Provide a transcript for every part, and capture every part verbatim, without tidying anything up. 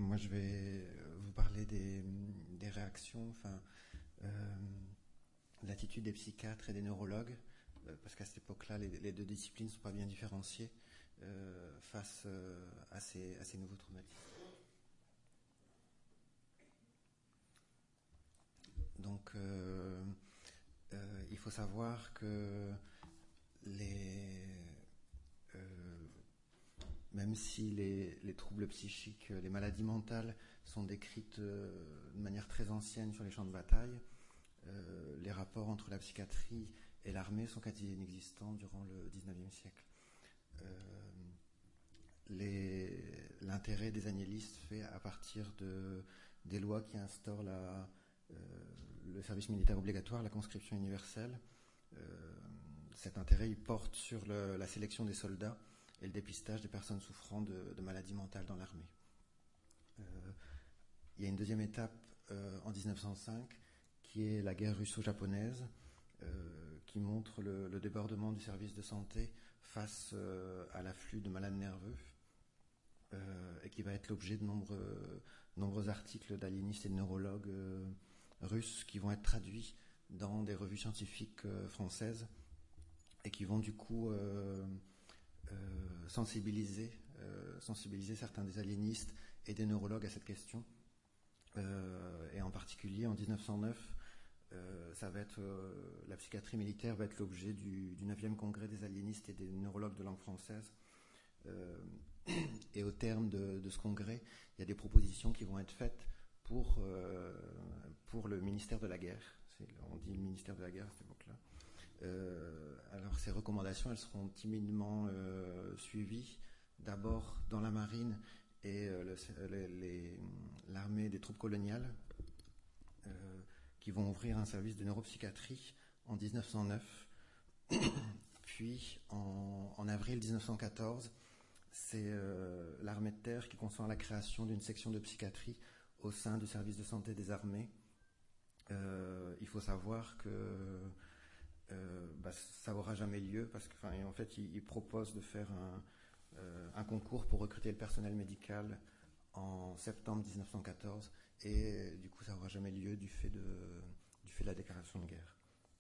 moi je vais vous parler des, des réactions, enfin, euh, l'attitude des psychiatres et des neurologues, euh, parce qu'à cette époque-là, les, les deux disciplines ne sont pas bien différenciées euh, face euh, à, ces, à ces nouveaux traumatismes. Donc, euh, euh, il faut savoir que les, euh, même si les, les troubles psychiques, les maladies mentales sont décrites euh, de manière très ancienne sur les champs de bataille, euh, les rapports entre la psychiatrie et l'armée sont quasi inexistants durant le dix-neuvième siècle. Euh, les, l'intérêt des annélistes fait à partir de, des lois qui instaurent la, euh, le service militaire obligatoire, la conscription universelle. Euh, cet intérêt il porte sur le, la sélection des soldats et le dépistage des personnes souffrant de, de maladies mentales dans l'armée. Euh, il y a une deuxième étape euh, en dix-neuf cent cinq qui est la guerre russo-japonaise, euh, qui montre le, le débordement du service de santé face euh, à l'afflux de malades nerveux, euh, et qui va être l'objet de nombreux, nombreux articles d'aliénistes et de neurologues euh, russes qui vont être traduits dans des revues scientifiques euh, françaises et qui vont du coup euh, euh, sensibiliser, euh, sensibiliser certains des aliénistes et des neurologues à cette question. Euh, et en particulier en dix-neuf cent neuf, euh, ça va être, euh, la psychiatrie militaire va être l'objet du, du neuvième congrès des aliénistes et des neurologues de langue française. Euh, et au terme de, de ce congrès, il y a des propositions qui vont être faites pour, euh, pour le ministère de la guerre. C'est, on dit le ministère de la guerre à cette époque-là. Euh, alors ces recommandations, elles seront timidement euh, suivies, d'abord dans la marine et euh, le, les, les, l'armée des troupes coloniales, euh, qui vont ouvrir un service de neuropsychiatrie en dix-neuf cent neuf. Puis en, en avril dix-neuf cent quatorze, c'est euh, l'armée de terre qui conçoit la création d'une section de psychiatrie au sein du service de santé des armées. Euh, il faut savoir que euh, bah, ça n'aura jamais lieu parce que, en fait, il, il propose de faire un, euh, un concours pour recruter le personnel médical en septembre dix-neuf cent quatorze et du coup ça n'aura jamais lieu du fait de, du fait de la déclaration de guerre.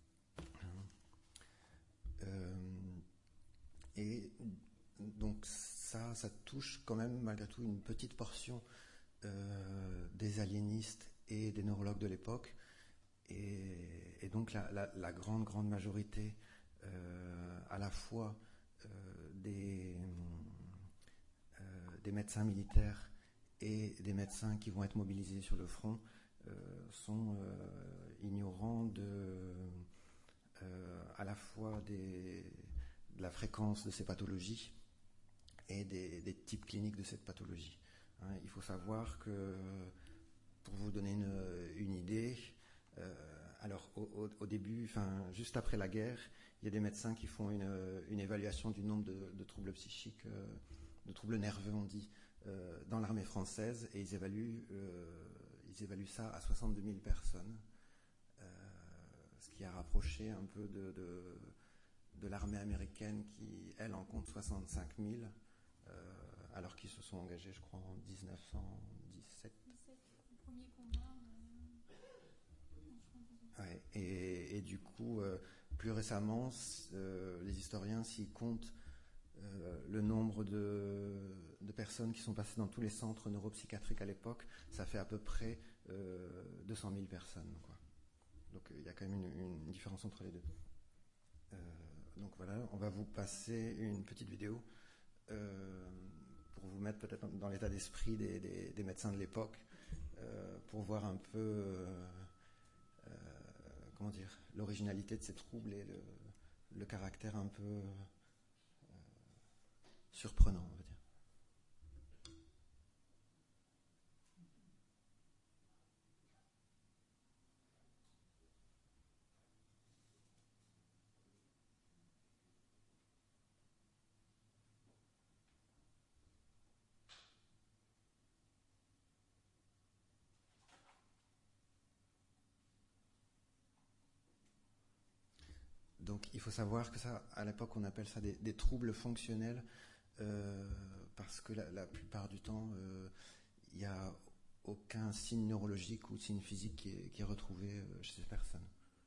Euh, et donc ça, ça touche quand même malgré tout une petite portion euh, des aliénistes et des neurologues de l'époque, et, et donc la, la, la grande grande majorité euh, à la fois euh, des, euh, des médecins militaires et des médecins qui vont être mobilisés sur le front euh, sont euh, ignorants de euh, à la fois des, de la fréquence de ces pathologies et des, des types cliniques de cette pathologie. Hein, il faut savoir que, pour vous donner une, une idée, euh, alors au, au, au début, enfin juste après la guerre, il y a des médecins qui font une, une évaluation du nombre de, de troubles psychiques, euh, de troubles nerveux, on dit, euh, dans l'armée française, et ils évaluent, euh, ils évaluent ça à soixante-deux mille personnes, euh, ce qui a rapproché un peu de, de, de l'armée américaine qui, elle, en compte soixante-cinq mille. Euh, alors qu'ils se sont engagés, je crois, en dix-neuf cent dix-sept. dix-sept, le premier combat. Euh, ouais, et, et du coup, euh, plus récemment, euh, les historiens s'y comptent euh, le nombre de, de personnes qui sont passées dans tous les centres neuropsychiatriques à l'époque, ça fait à peu près euh, deux cent mille personnes, quoi. Donc il y a quand même une, une différence entre les deux. Euh, donc voilà, on va vous passer une petite vidéo Euh, pour vous mettre peut-être dans l'état d'esprit des, des, des médecins de l'époque, euh, pour voir un peu euh, euh, comment dire, l'originalité de ces troubles et le, le caractère un peu euh, surprenant, on va dire. Donc il faut savoir que ça, à l'époque, on appelle ça des, des troubles fonctionnels, euh, parce que la, la plupart du temps, euh, il n'y a aucun signe neurologique ou signe physique qui est, qui est retrouvé chez ces personnes.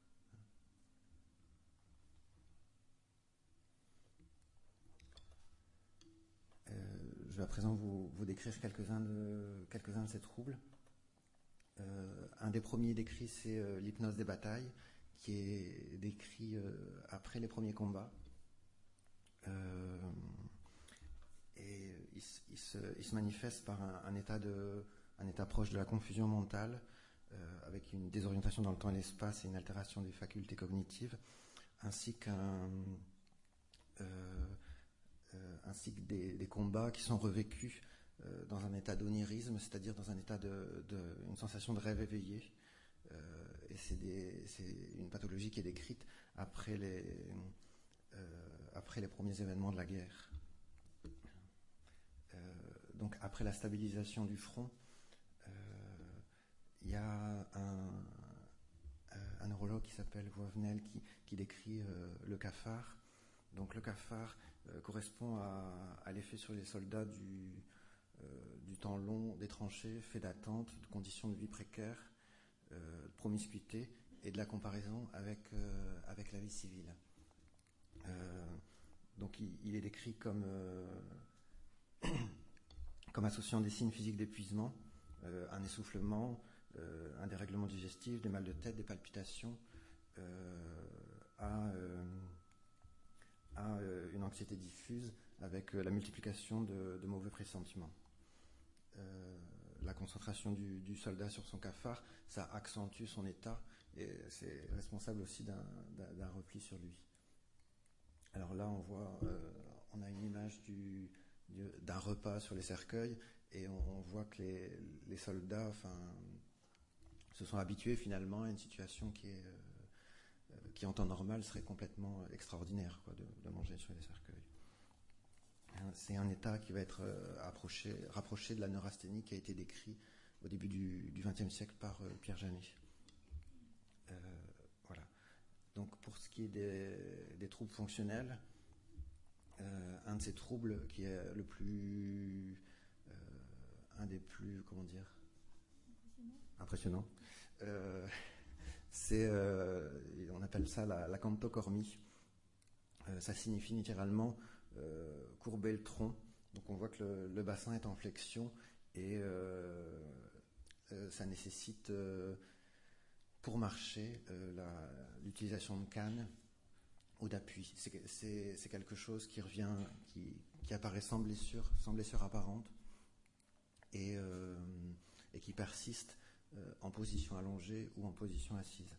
Je vais à présent vous, vous décrire quelques-uns de, quelques-uns de ces troubles. Euh, un des premiers décrits, c'est euh, l'hypnose des batailles, qui est décrit euh, après les premiers combats. Euh, et il, il, se, il se manifeste par un, un, état de, un état proche de la confusion mentale, euh, avec une désorientation dans le temps et l'espace et une altération des facultés cognitives, ainsi qu'un... Euh, Euh, ainsi que des, des combats qui sont revécus euh, dans un état d'onirisme, c'est-à-dire dans un état de, de une sensation de rêve éveillé. Euh, et c'est, des, c'est une pathologie qui est décrite après les, euh, après les premiers événements de la guerre. Euh, donc après la stabilisation du front, il euh, y a un, un neurologue qui s'appelle Voivenel qui, qui décrit euh, le cafard. Donc le cafard euh, correspond à, à l'effet sur les soldats du, euh, du temps long des tranchées, fait d'attente, de conditions de vie précaires, euh, de promiscuité et de la comparaison avec, euh, avec la vie civile. Euh, donc il, il est décrit comme, euh, comme associant des signes physiques d'épuisement, euh, un essoufflement, euh, un dérèglement digestif, des mal de tête, des palpitations, euh, à... Euh, à une anxiété diffuse avec la multiplication de, de mauvais pressentiments. Euh, la concentration du, du soldat sur son cafard, ça accentue son état et c'est responsable aussi d'un, d'un, d'un repli sur lui. Alors là, on voit, euh, on a une image du, du, d'un repas sur les cercueils et on, on voit que les, les soldats, enfin, se sont habitués finalement à une situation qui est euh, qui en temps normal serait complètement extraordinaire, quoi, de, de manger sur les cercueils. C'est un état qui va être euh, approché, rapproché de la neurasthénie qui a été décrit au début du vingtième siècle par euh, Pierre Janet. Euh, voilà. Donc pour ce qui est des, des troubles fonctionnels, euh, un de ces troubles qui est le plus, euh, un des plus, comment dire, impressionnant. Euh, C'est, euh, on appelle ça la, la cantochormie. Euh, ça signifie littéralement euh, courber le tronc. Donc on voit que le, le bassin est en flexion et euh, euh, ça nécessite, euh, pour marcher, euh, la, l'utilisation de cannes ou d'appui. C'est, c'est, c'est quelque chose qui revient, qui, qui apparaît sans blessure, sans blessure apparente et, euh, et qui persiste euh, en position allongée ou en position assise.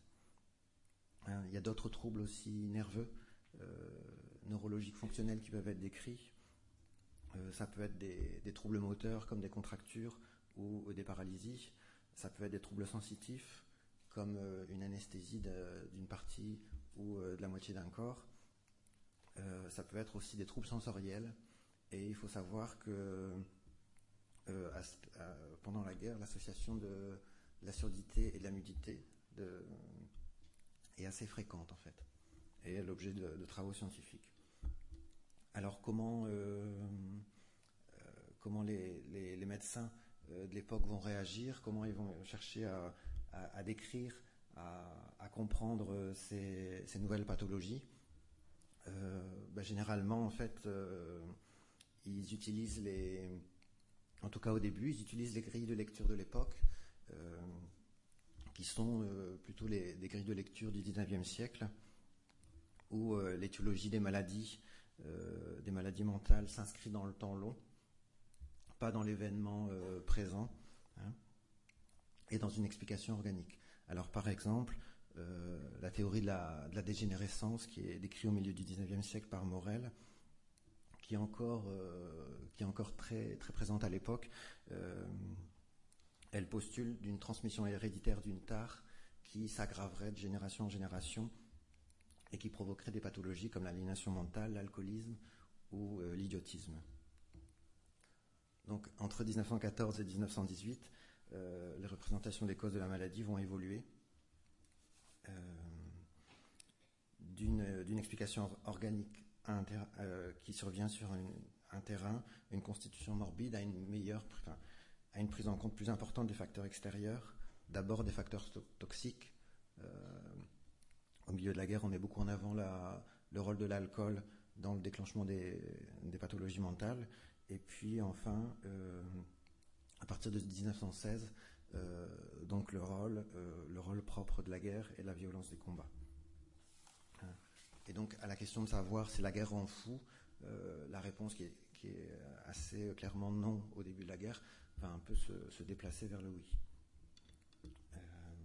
Hein, il y a d'autres troubles aussi nerveux, euh, neurologiques fonctionnels qui peuvent être décrits. Euh, ça peut être des, des troubles moteurs comme des contractures ou, ou des paralysies. Ça peut être des troubles sensitifs comme euh, une anesthésie de, d'une partie ou euh, de la moitié d'un corps. Euh, ça peut être aussi des troubles sensoriels. Et il faut savoir que euh, à, à, pendant la guerre, l'association de, de la surdité et de la nudité de, est assez fréquente en fait, et est l'objet de, de travaux scientifiques. Alors comment, euh, euh, comment les, les, les médecins euh, de l'époque vont réagir, comment ils vont chercher à, à, à décrire, à, à comprendre ces, ces nouvelles pathologies. Euh, ben, généralement en fait, euh, ils utilisent les, en tout cas au début, ils utilisent les grilles de lecture de l'époque, euh, qui sont euh, plutôt les, des grilles de lecture du dix-neuvième siècle, où euh, l'étiologie des maladies, euh, des maladies mentales s'inscrit dans le temps long, pas dans l'événement euh, présent, hein, et dans une explication organique. Alors par exemple, euh, la théorie de la, de la dégénérescence, qui est décrite au milieu du dix-neuvième siècle par Morel, qui est encore, euh, qui est encore très, très présente à l'époque, euh, elle postule d'une transmission héréditaire d'une tare qui s'aggraverait de génération en génération et qui provoquerait des pathologies comme l'aliénation mentale, l'alcoolisme ou euh, l'idiotisme. Donc entre dix-neuf cent quatorze et dix-neuf cent dix-huit, euh, les représentations des causes de la maladie vont évoluer euh, d'une, d'une explication organique inter, euh, qui survient sur une, un terrain, une constitution morbide, à une meilleure, enfin, à une prise en compte plus importante des facteurs extérieurs, d'abord des facteurs to- toxiques. Euh, au milieu de la guerre, on met beaucoup en avant la, le rôle de l'alcool dans le déclenchement des, des pathologies mentales. Et puis enfin, euh, à partir de dix-neuf cent seize, euh, donc le rôle, euh, le rôle propre de la guerre et la violence des combats. Et donc à la question de savoir si la guerre rend fou, euh, la réponse qui est, qui est assez clairement non au début de la guerre va un peu se, se déplacer vers le oui. Euh,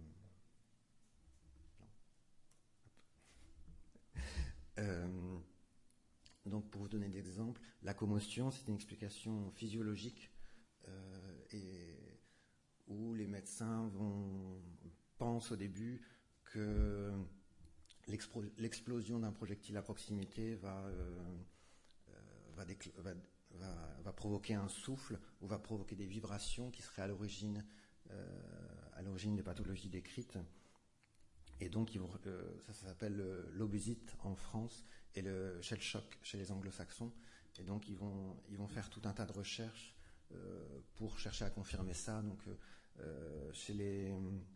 euh, donc pour vous donner des exemples, la commotion, c'est une explication physiologique euh, et où les médecins vont, pensent au début que l'explo- l'explosion d'un projectile à proximité va, euh, va, décl- va, va, va provoquer un souffle ou va provoquer des vibrations qui seraient à l'origine, euh, à l'origine des pathologies décrites. Et donc, ils vont, euh, ça, ça s'appelle l'obésite en France et le shell shock chez les anglo-saxons. Et donc, ils vont, ils vont faire tout un tas de recherches euh, pour chercher à confirmer ça. Donc, euh, chez, les,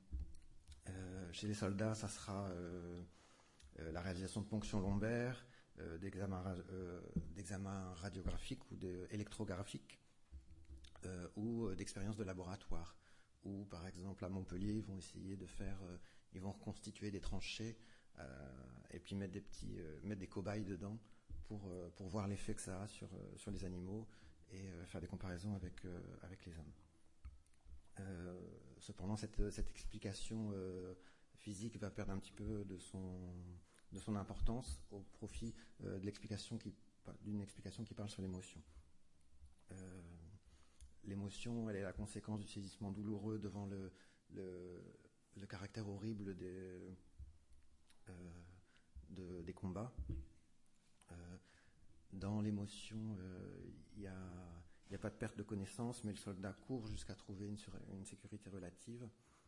euh, chez les soldats, ça sera euh, euh, la réalisation de ponctions lombaires, euh, d'examens, euh, d'examens radiographiques ou électrographiques euh, ou d'expériences de laboratoire. Ou, par exemple, à Montpellier, ils vont essayer de faire... Euh, ils vont reconstituer des tranchées euh, et puis mettre des petits, euh, mettre des cobayes dedans pour, euh, pour voir l'effet que ça a sur, euh, sur les animaux et euh, faire des comparaisons avec, euh, avec les hommes. Euh, cependant, cette, cette explication euh, physique va perdre un petit peu de son, de son importance au profit euh, de l'explication qui, d'une explication qui parle sur l'émotion. Euh, l'émotion, elle est la conséquence du saisissement douloureux devant le, le le caractère horrible des, euh, de, des combats. Euh, dans l'émotion, il euh, n'y a, a pas de perte de connaissance, mais le soldat court jusqu'à trouver une, sur, une sécurité relative.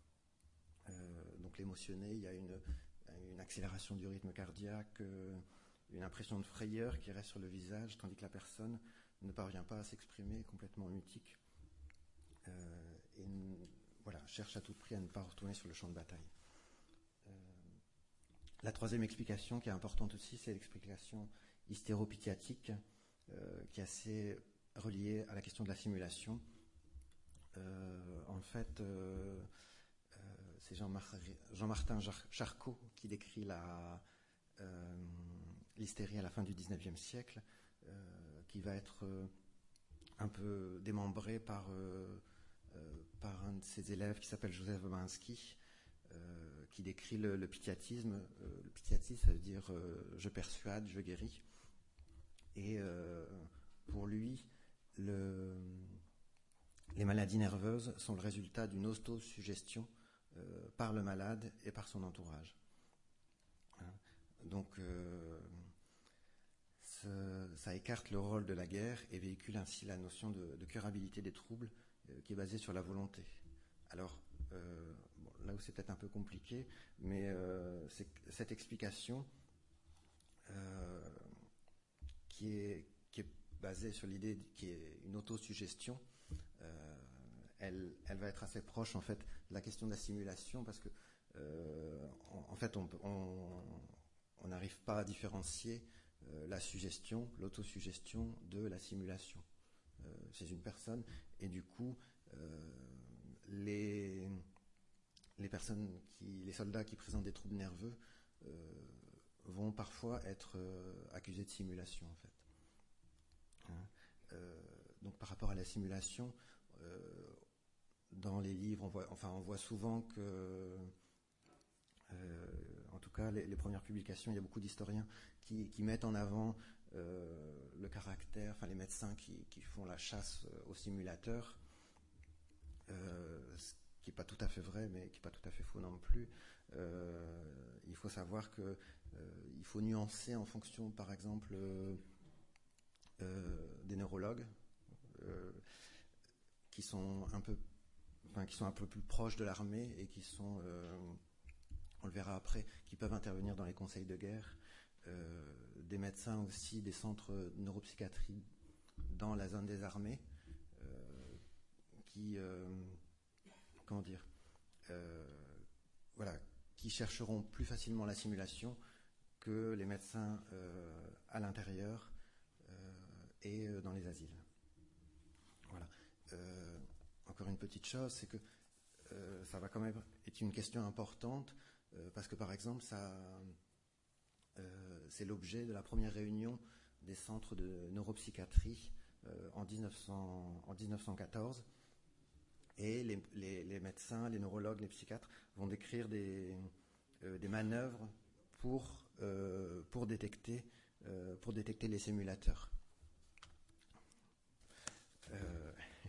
Euh, donc l'émotionné, il y a une, une accélération du rythme cardiaque, euh, une impression de frayeur qui reste sur le visage, tandis que la personne ne parvient pas à s'exprimer, complètement mutique. Euh, et voilà, cherche à tout prix à ne pas retourner sur le champ de bataille. Euh, la troisième explication qui est importante aussi, c'est l'explication hystéropychiatrique, euh, qui est assez reliée à la question de la simulation. Euh, en fait, euh, euh, c'est Jean-Mar- Jean-Martin Charcot qui décrit la, euh, l'hystérie à la fin du dix-neuvième siècle, euh, qui va être euh, un peu démembrée par... Euh, Euh, par un de ses élèves qui s'appelle Joseph Bobanski, euh, qui décrit le, le pythiatisme. Euh, le pythiatisme, ça veut dire euh, je persuade, je guéris. Et euh, pour lui, le, les maladies nerveuses sont le résultat d'une autosuggestion euh, par le malade et par son entourage. Hein? Donc, euh, ce, ça écarte le rôle de la guerre et véhicule ainsi la notion de, de curabilité des troubles qui est basé sur la volonté. Alors, euh, bon, là où c'est peut-être un peu compliqué, mais euh, c'est, cette explication euh, qui, est, qui est basée sur l'idée qui est une autosuggestion, euh, elle, elle va être assez proche en fait de la question de la simulation parce que euh, en, en fait on n'arrive pas à différencier euh, la suggestion, l'autosuggestion de la simulation chez une personne, et du coup euh, les, les personnes qui, les soldats qui présentent des troubles nerveux euh, vont parfois être euh, accusés de simulation en fait. Hein euh, donc par rapport à la simulation, euh, dans les livres, on voit, enfin on voit souvent que euh, en tout cas les, les premières publications, il y a beaucoup d'historiens qui, qui mettent en avant Euh, le caractère, enfin les médecins qui, qui font la chasse aux simulateurs, euh, ce qui n'est pas tout à fait vrai, mais qui n'est pas tout à fait faux non plus. Euh, il faut savoir que euh, il faut nuancer en fonction, par exemple, euh, euh, des neurologues euh, qui sont un peu, enfin qui sont un peu plus proches de l'armée et qui sont, euh, on le verra après, qui peuvent intervenir dans les conseils de guerre. Euh, des médecins aussi, des centres de neuropsychiatrie dans la zone des armées, euh, qui, euh, comment dire, euh, voilà, qui chercheront plus facilement la simulation que les médecins euh, à l'intérieur euh, et dans les asiles. Voilà. Euh, encore une petite chose, c'est que euh, ça va quand même être une question importante euh, parce que par exemple, ça, euh, c'est l'objet de la première réunion des centres de neuropsychiatrie euh, en, dix-neuf cents, en dix-neuf cent quatorze. Et les, les, les médecins, les neurologues, les psychiatres vont décrire des, euh, des manœuvres pour, euh, pour, détecter, euh, pour détecter les simulateurs. Euh,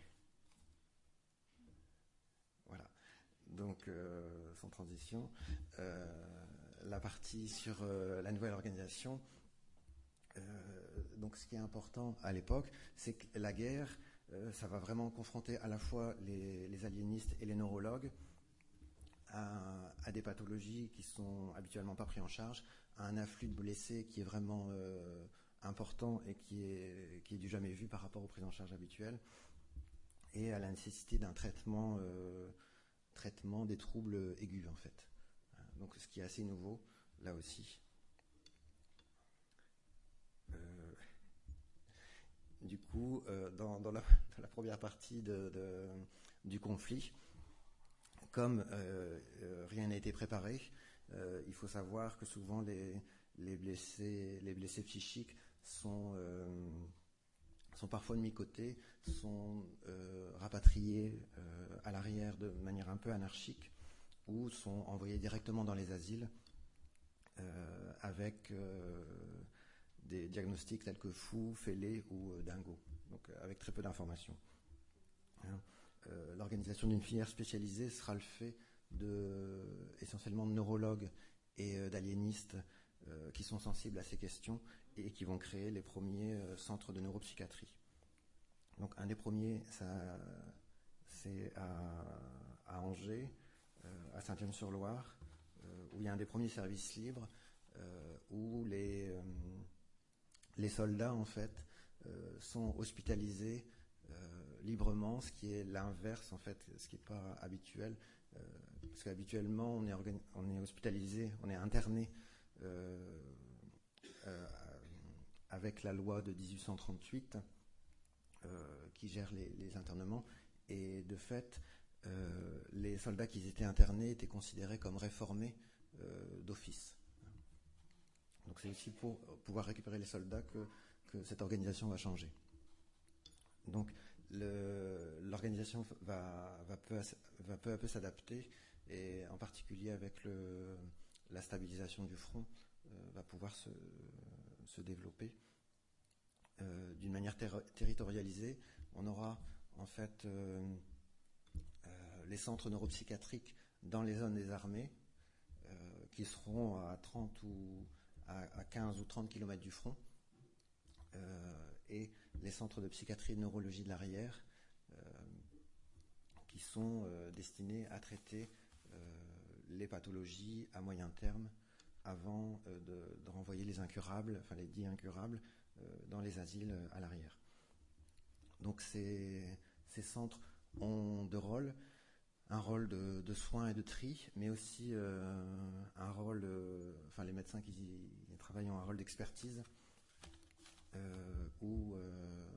voilà. Donc, euh, sans transition, euh, la partie sur euh, la nouvelle organisation. Euh, donc, ce qui est important à l'époque, c'est que la guerre, euh, ça va vraiment confronter à la fois les, les aliénistes et les neurologues à, à des pathologies qui sont habituellement pas prises en charge, à un afflux de blessés qui est vraiment euh, important et qui est, qui est du jamais vu par rapport aux prises en charge habituelles, et à la nécessité d'un traitement, euh, traitement des troubles aigus en fait. Donc, ce qui est assez nouveau là aussi. Euh, du coup, euh, dans, dans, la, dans la première partie de, de, du conflit, comme euh, euh, rien n'a été préparé, euh, il faut savoir que souvent les, les, blessés, les blessés psychiques sont, euh, sont parfois de mi-côté, sont euh, rapatriés euh, à l'arrière de manière un peu anarchique ou sont envoyés directement dans les asiles euh, avec euh, des diagnostics tels que fou, fêlé ou euh, dingo, donc euh, avec très peu d'informations. Hein. Euh, l'organisation d'une filière spécialisée sera le fait de, essentiellement de neurologues et euh, d'aliénistes euh, qui sont sensibles à ces questions et qui vont créer les premiers euh, centres de neuropsychiatrie. Donc un des premiers, ça, c'est à, à Angers, euh, à Saint-James-sur-Loire, euh, où il y a un des premiers services libres, euh, où les, euh, les soldats en fait euh, sont hospitalisés Euh, librement, ce qui est l'inverse en fait, ce qui n'est pas habituel, euh, parce qu'habituellement on est, organi- on est hospitalisé, on est interné euh, euh, avec la loi de dix-huit cent trente-huit euh, qui gère les, les internements, et de fait euh, les soldats qui étaient internés étaient considérés comme réformés euh, d'office. Donc c'est aussi pour pouvoir récupérer les soldats que, que cette organisation va changer. Donc le, l'organisation va, va, peu à, va peu à peu s'adapter, et en particulier avec le, la stabilisation du front, euh, va pouvoir se, se développer euh, d'une manière ter- territorialisée. On aura en fait euh, euh, les centres neuropsychiatriques dans les zones des armées euh, qui seront à trente ou à, à quinze ou trente kilomètres du front. Euh, et les centres de psychiatrie et de neurologie de l'arrière euh, qui sont euh, destinés à traiter euh, les pathologies à moyen terme avant euh, de, de renvoyer les incurables, enfin les dits incurables, euh, dans les asiles à l'arrière. Donc ces, ces centres ont deux rôles, un rôle de, de soins et de tri, mais aussi euh, un rôle, euh, enfin les médecins qui y travaillent ont un rôle d'expertise. Euh, ou euh,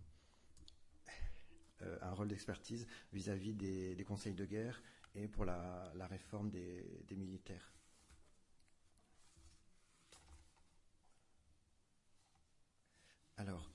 euh, un rôle d'expertise vis-à-vis des, des conseils de guerre et pour la, la réforme des, des militaires. Alors,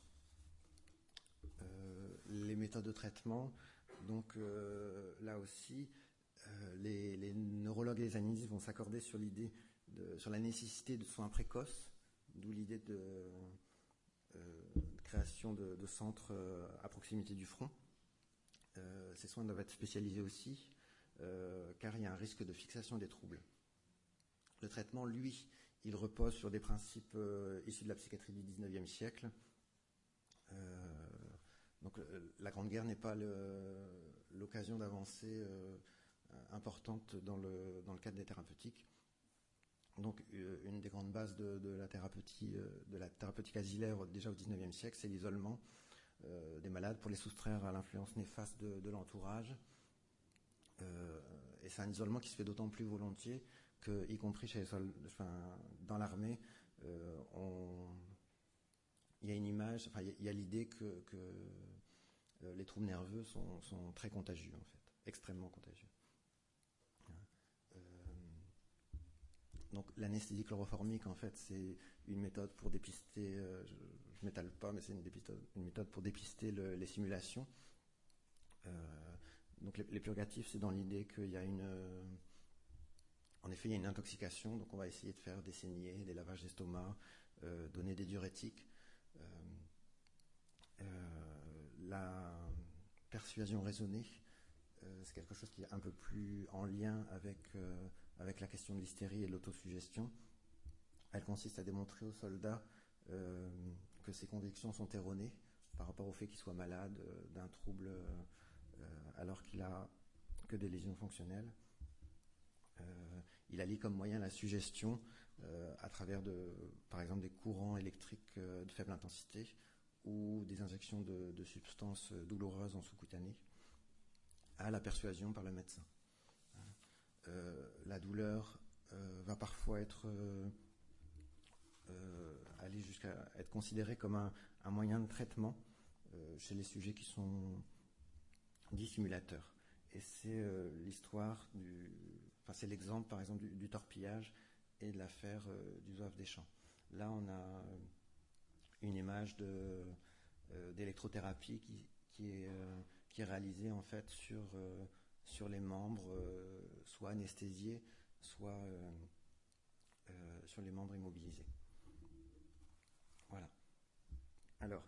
euh, les méthodes de traitement, donc euh, là aussi, euh, les, les neurologues et les analystes vont s'accorder sur l'idée, de, sur la nécessité de soins précoces, d'où l'idée de Euh, création de, de centres euh, à proximité du front. Euh, ces soins doivent être spécialisés aussi, euh, car il y a un risque de fixation des troubles. Le traitement, lui, il repose sur des principes euh, issus de la psychiatrie du dix-neuvième siècle. Euh, donc euh, la Grande Guerre n'est pas le, l'occasion d'avancées euh, importantes dans le, dans le cadre des thérapeutiques. Donc euh, une des grandes bases de, de, la thérapeutique, euh, de la thérapeutique asilaire déjà au dix-neuvième siècle, c'est l'isolement euh, des malades pour les soustraire à l'influence néfaste de, de l'entourage. Euh, et c'est un isolement qui se fait d'autant plus volontiers que, y compris chez les soldats, enfin, dans l'armée, euh, on, il y a une image, enfin, il y a l'idée que, que euh, les troubles nerveux sont, sont très contagieux, en fait, extrêmement contagieux. Euh, donc l'anesthésie chloroformique, en fait, c'est une méthode pour dépister, euh, je ne m'étale pas, mais c'est une, une méthode pour dépister le, les simulations. Euh, donc les, les purgatifs, c'est dans l'idée qu'il y a une... Euh, en effet, il y a une intoxication, donc on va essayer de faire des saignées, des lavages d'estomac, euh, donner des diurétiques. Euh, euh, la persuasion raisonnée, euh, c'est quelque chose qui est un peu plus en lien avec, euh, avec la question de l'hystérie et de l'autosuggestion. Elle consiste à démontrer aux soldats euh, que ses convictions sont erronées par rapport au fait qu'il soit malade euh, d'un trouble euh, alors qu'il a que des lésions fonctionnelles. Euh, il allie comme moyen la suggestion euh, à travers, de, par exemple, des courants électriques euh, de faible intensité ou des injections de, de substances douloureuses en sous-cutané à la persuasion par le médecin. Euh, la douleur euh, va parfois être euh, euh, aller jusqu'à être considérée comme un, un moyen de traitement euh, chez les sujets qui sont dits simulateurs. Et c'est euh, l'histoire du... Enfin, c'est l'exemple, par exemple, du, du torpillage et de l'affaire euh, du zouave des champs. Là, on a une image de, euh, d'électrothérapie qui, qui, est, euh, qui est réalisée, en fait, sur, euh, sur les membres, euh, soit anesthésiés, soit euh, euh, sur les membres immobilisés. Voilà. Alors,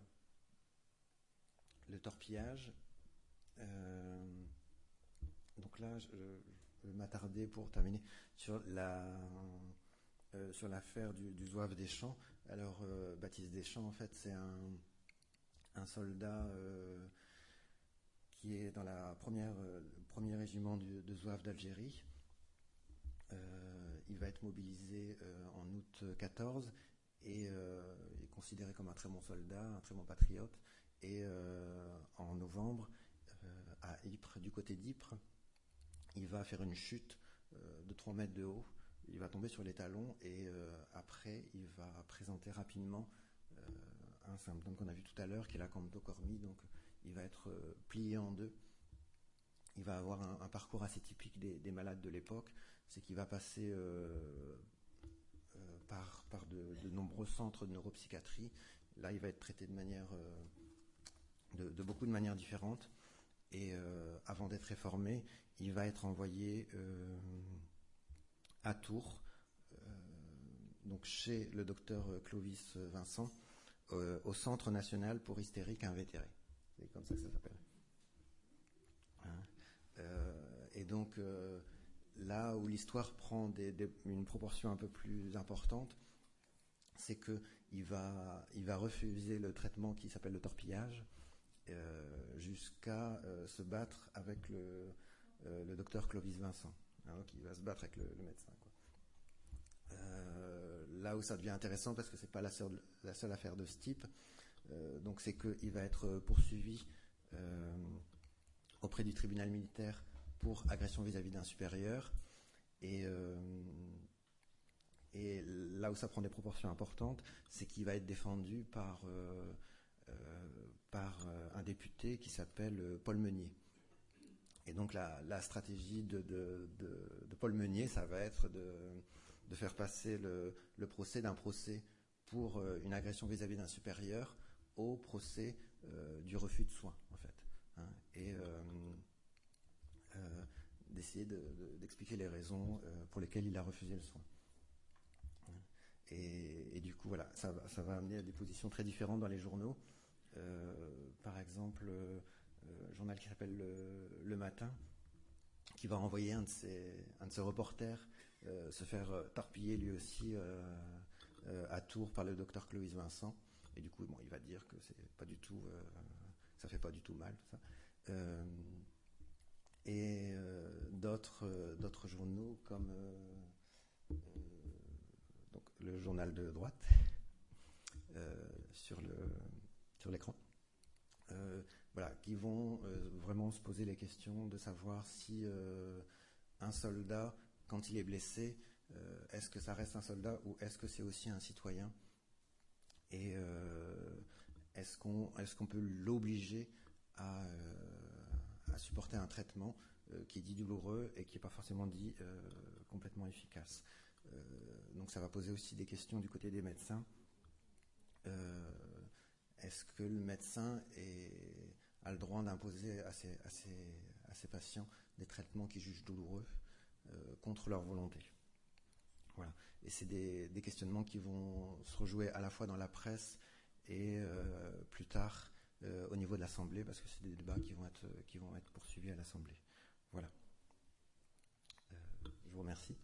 le torpillage... Euh, donc là, je, je vais m'attarder pour terminer sur la euh, sur l'affaire du, du zouave des champs. Alors, euh, Baptiste Deschamps, en fait, c'est un, un soldat euh, qui est dans la première, euh, le premier régiment du, de zouave d'Algérie. Euh, il va être mobilisé euh, en août quatorze et euh, il est considéré comme un très bon soldat, un très bon patriote. Et euh, en novembre, euh, à Ypres, du côté d'Ypres, il va faire une chute euh, de trois mètres de haut, il va tomber sur les talons et euh, après il va présenter rapidement euh, un symptôme qu'on a vu tout à l'heure qui est la camptocormie, donc il va être euh, plié en deux. Il va avoir un, un parcours assez typique des, des malades de l'époque, c'est qu'il va passer euh, euh, par, par de, de nombreux centres de neuropsychiatrie. Là il va être traité de manière euh, de, de beaucoup de manières différentes. Et euh, avant d'être réformé, il va être envoyé euh, à Tours, euh, donc chez le docteur Clovis Vincent, euh, au Centre national pour hystériques invétérés. C'est comme ça que ça s'appelle. Hein euh, et donc, euh, là où l'histoire prend des, des, une proportion un peu plus importante, c'est qu'il va, il va refuser le traitement qui s'appelle le torpillage, Euh, jusqu'à euh, se battre avec le, euh, le docteur Clovis Vincent, hein, qui va se battre avec le, le médecin. Quoi. Euh, là où ça devient intéressant, parce que c'est pas la seule, la seule affaire de ce type, euh, donc c'est qu'il va être poursuivi euh, auprès du tribunal militaire pour agression vis-à-vis d'un supérieur, et, euh, et là où ça prend des proportions importantes, c'est qu'il va être défendu par... Euh, Euh, par euh, un député qui s'appelle euh, Paul Meunier. Et donc la, la stratégie de, de, de, de Paul Meunier, ça va être de, de faire passer le, le procès d'un procès pour euh, une agression vis-à-vis d'un supérieur au procès euh, du refus de soins, en fait. Hein, et euh, euh, d'essayer de, de, d'expliquer les raisons euh, pour lesquelles il a refusé le soin. Et, et du coup, voilà, ça va, ça va amener à des positions très différentes dans les journaux. Euh, par exemple, euh, un journal qui s'appelle Le, Le Matin, qui va envoyer un de ses, un de ses reporters euh, se faire torpiller lui aussi euh, euh, à Tours par le docteur Clovis Vincent. Et du coup, bon, il va dire que c'est pas du tout, euh, ça fait pas du tout mal, tout ça. Euh, et euh, d'autres, euh, d'autres journaux comme euh, euh, donc le journal de droite euh, sur le sur l'écran, euh, voilà, qui vont euh, vraiment se poser les questions de savoir si euh, un soldat, quand il est blessé, euh, est-ce que ça reste un soldat ou est-ce que c'est aussi un citoyen? Et euh, est-ce qu'on est-ce qu'on peut l'obliger à, euh, à supporter un traitement euh, qui est dit douloureux et qui n'est pas forcément dit euh, complètement efficace? Euh, donc ça va poser aussi des questions du côté des médecins. Euh, est-ce que le médecin est, a le droit d'imposer à ses, à, ses, à ses patients des traitements qu'il juge douloureux euh, contre leur volonté? Voilà. Et c'est des, des questionnements qui vont se rejouer à la fois dans la presse et euh, plus tard euh, au niveau de l'Assemblée, parce que c'est des débats qui vont être, qui vont être poursuivis à l'Assemblée. Voilà. Euh, je vous remercie.